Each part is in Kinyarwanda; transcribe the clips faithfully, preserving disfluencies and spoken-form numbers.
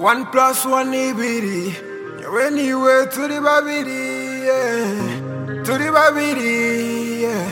One plus one ibiri. Anyway, to the babidi, yeah. To the babidi, yeah.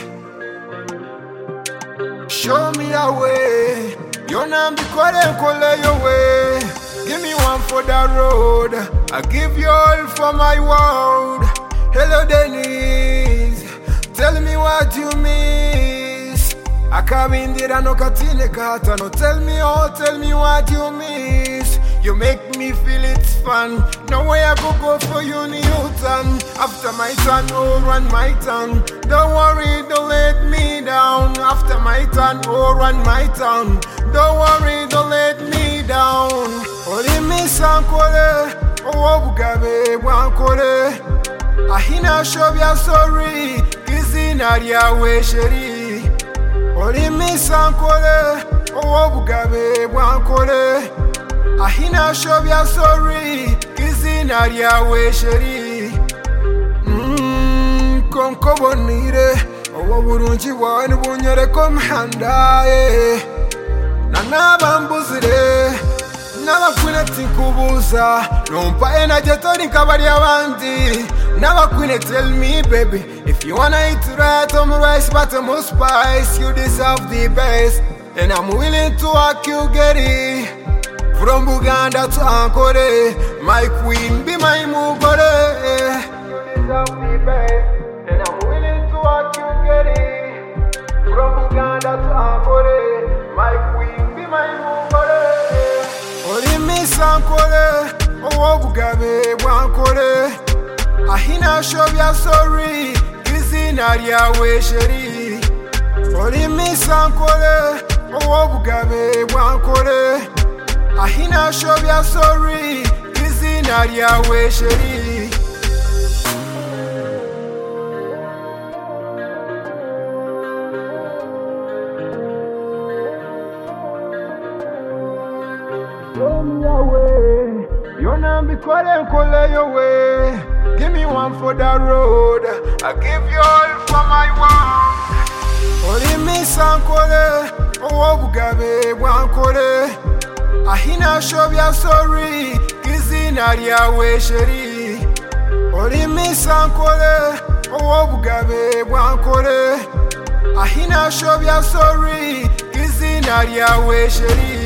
Show me a way. Your name be called and call your way. Give me one for the road. I give you all for my world. Hello, Denise. Tell me what you miss. I come in there and no katine kata. No, tell me oh, tell me what you miss. You make me feel it's fun. No way I could go for you, Newton. After my turn, oh, run my tongue. Don't worry, don't let me down. After my turn, oh, run my tongue. Don't worry, don't let me down. Ori mi sankole, oh, bugabe wankole. Ahina shobya sorry, kizina ria we sheri. Ori mi sankole, oh, bugabe wankole. Ahina shobya sorry, kizina ria we sheri. Mmm, konko bonire, owo burunji wani bunyere komhanda eh. Nana bambuzire, naba kwine tinkubuza, numpa energetic kabari abandi. Never queen tell me, baby, if you wanna eat right, I'm rice, but I'm more spice. You deserve the best, and I'm willing to work you get it. From Buganda to Ankole, my queen be my mugore. You deserve the best, and I'm willing to work you get it. From Buganda to Ankole, my queen be my mugore. Ori mi sankole, oh bugabe wankole. Ahina shobya sorry, kizina ria we sheri. Ori mi sankole, oh bugabe wankole. Ahina shobya sorry, kizina ria we sheri. Show me a way. Your name be called and call your way. Give me one for the road. I give you all for my world. Ori mi sankole, oh bugabe wankole. Ahina shobya sorry, kizina ria we sheri. Ori mi sankole, oh bugabe wankole. Ahina shobya sorry, kizina ria we sheri.